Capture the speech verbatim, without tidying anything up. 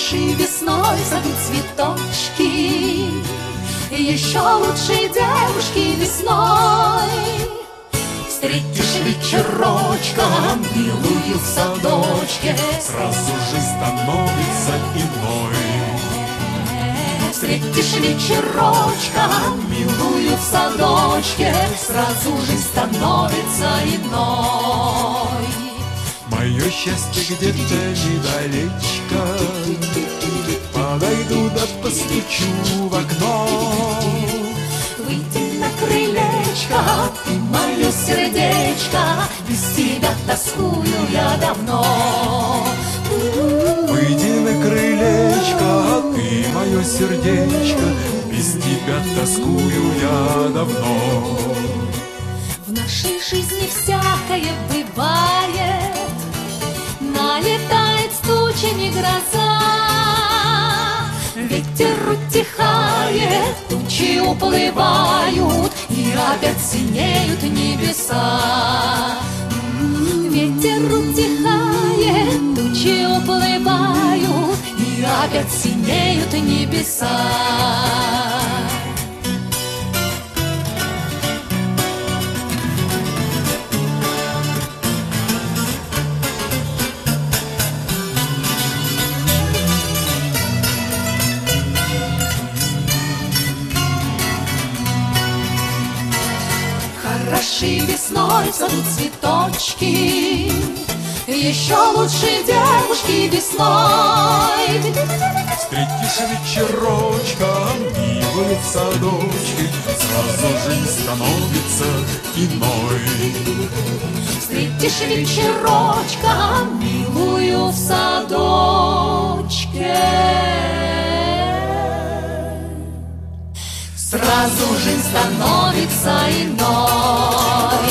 Хорошей весной саду цветочки, еще лучше девушки весной. Встретишь вечерочком милую в садочке, сразу же становится иной. Встретишь вечерочком милую в садочке, сразу же становится иной. Мое счастье где-то недалечко, подойду да постучу в окно. Выйди на крылечко, ты мое сердечко, без тебя тоскую я давно. Выйди на крылечко, ты мое сердечко, без тебя тоскую я давно. В нашей жизни всякое бывает, налетает с тучами гроза. Ветер утихает, тучи уплывают, и опять синеют небеса. Ветер утихает, тучи уплывают, и опять синеют небеса. Хорошей весной садут цветочки, еще лучше девушки весной. Встретишь вечерочком милую в садочке, сразу жизнь становится иной. Встретишь вечерочком милую в садочке, сразу жизнь становится иной.